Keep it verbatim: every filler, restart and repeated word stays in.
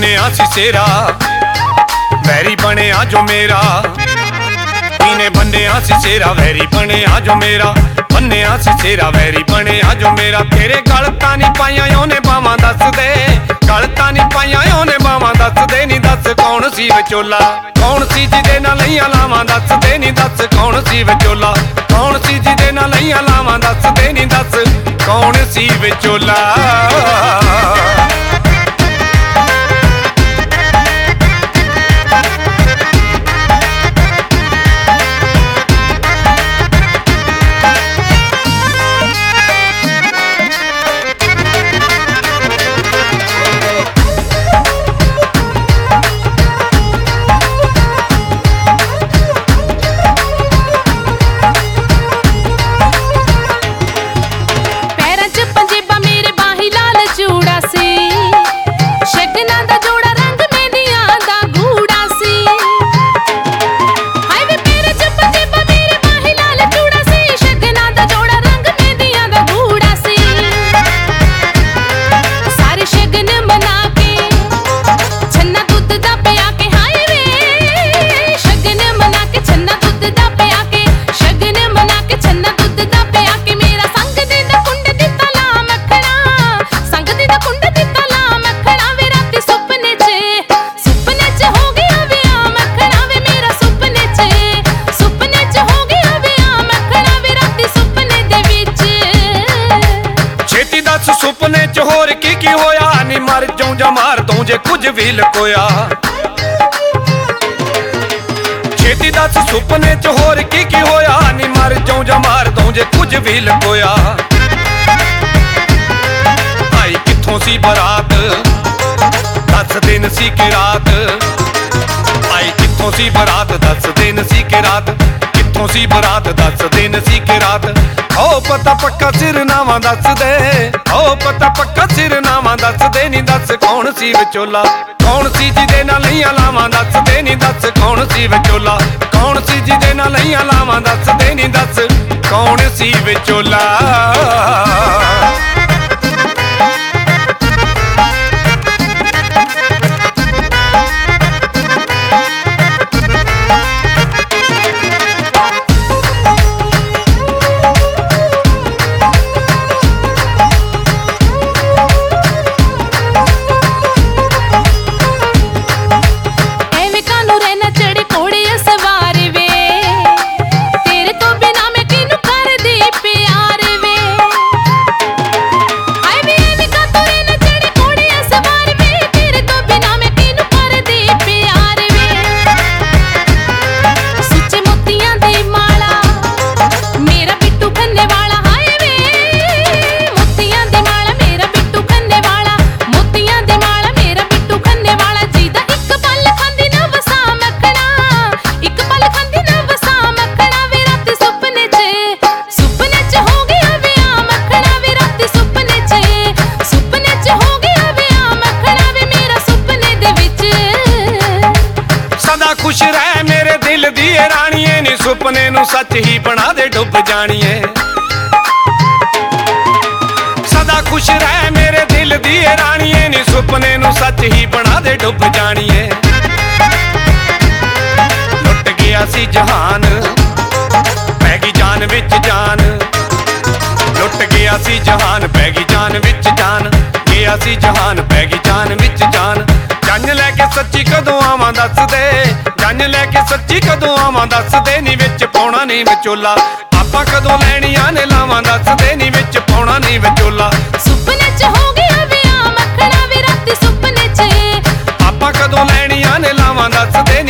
ਬੰਨਿਆ ਸੀ ਸਿਰਾ ਵੈਰੀ ਬਣਿਆ ਜੋ ਮੇਰਾ। ਕਿਨੇ ਬੰਨਿਆ ਸੀ ਸਿਰਾ ਵੈਰੀ ਬਣਿਆ ਜੋ ਮੇਰਾ। ਬੰਨਿਆ ਸੀ ਸਿਰਾ ਵੈਰੀ ਬਣਿਆ ਜੋ ਮੇਰਾ। ਤੇਰੇ ਗਲ ਤਾਂ ਨਹੀਂ ਪਾਈਆਂ ਉਹਨੇ ਬਾਵਾਂ ਦੱਸ ਦੇ। ਗਲ ਤਾਂ ਨਹੀਂ ਪਾਈਆਂ ਉਹਨੇ ਬਾਵਾਂ ਦੱਸ ਦੇ। ਨੀ ਦੱਸ ਕੌਣ ਸੀ ਵਿਚੋਲਾ, ਕੌਣ ਸੀ ਜਿਹਦੇ ਨਾਲ ਲਈਆਂ ਲਾਵਾਂ ਦੱਸ ਦੇ। ਨੀ ਦੱਸ ਕੌਣ ਸੀ ਵਿਚੋਲਾ, ਕੌਣ ਸੀ ਜਿਹਦੇ ਨਾਲ ਲਈਆਂ ਲਾਵਾਂ ਦੱਸ ਦੇ। ਨੀ ਦੱਸ ਕੌਣ ਸੀ ਵਿਚੋਲਾ। ਸੁਪਨੇ ਚ ਹੋਰ ਕੀ ਕੀ ਹੋਇਆ। ਨੀ ਮਰ ਜਾਉ ਜਾਂ ਮਾਰ ਦੂੰ ਜੇ ਕੁਝ ਵੀ ਲਕੋਇਆ। ਛੇਤੀ ਦੱਸ ਸੁਪਨੇ ਚ ਹੋਰ ਕੀ ਕੀ ਹੋਇਆ। ਨੀ ਮਰ ਜਾਉ ਜਾਂ ਮਾਰ ਦੂੰ ਜੇ ਕੁਝ ਵੀ ਲਕੋਇਆ। ਆਈ ਕਿੱਥੋਂ ਸੀ ਬਰਾਤ ਦੱਸ ਦਿਨ ਸੀ ਕਿ ਰਾਤ। ਆਈ ਕਿੱਥੋਂ ਸੀ ਬਰਾਤ ਦੱਸ ਦਿਨ ਸੀ ਕਿ ਰਾਤ। ਕਿੱਥੋਂ ਸੀ ਬਰਾਤ ਦੱਸ ਦਿਨ ਸੀ ਕਿ ਰਾਤ। ਓ ਪਤਾ ਪੱਕਾ ਸਿਰਨਾਵਾਂ ਦੱਸ ਦੇ। ਓ ਪਤਾ ਪੱਕਾ ਸਿਰਨਾਵਾਂ ਦੱਸ ਦੇ। ਨੀ ਦੱਸ ਕੌਣ ਸੀ ਵਿਚੋਲਾ, ਕੌਣ ਸੀ ਜਿਹਦੇ ਨਾਲ ਲਈਆਂ ਲਾਵਾਂ ਦੱਸ ਦੇ। ਨੀ ਦੱਸ ਕੌਣ ਸੀ ਵਿਚੋਲਾ, ਕੌਣ ਸੀ ਜਿਹਦੇ ਨਾਲ ਲਈਆਂ ਲਾਵਾਂ ਦੱਸ ਦੇ। ਨੀ ਦੱਸ ਕੌਣ ਸੀ ਵਿਚੋਲਾ। खुश रह मेरे दिल दी राणीए। नी सुपने नू सच ही बना दे डुब जानिए। सदा खुश रह मेरे दिल दी राणीए। नी सुपने नू सच ही बना दे डुब जानिए। लुट गया सी जहान पैगी जान विच जान। लुट गया सी जहान पैगी जान विच जान। गया सी जहान पैगी जान विच जान। जंज लैके सच्ची कदों आवां दस दे। जंज लैके सच्ची कदों आवां दस दे। नी विच पाउणा नी विचोला। आपां कदों लैणियां ने लावां दस दे। नी विच पाउणा नी विचोला। सुपने च हो गया विआह मखना वे राती सुपने च। आपां कदों लैणियां ने लावां दस दे।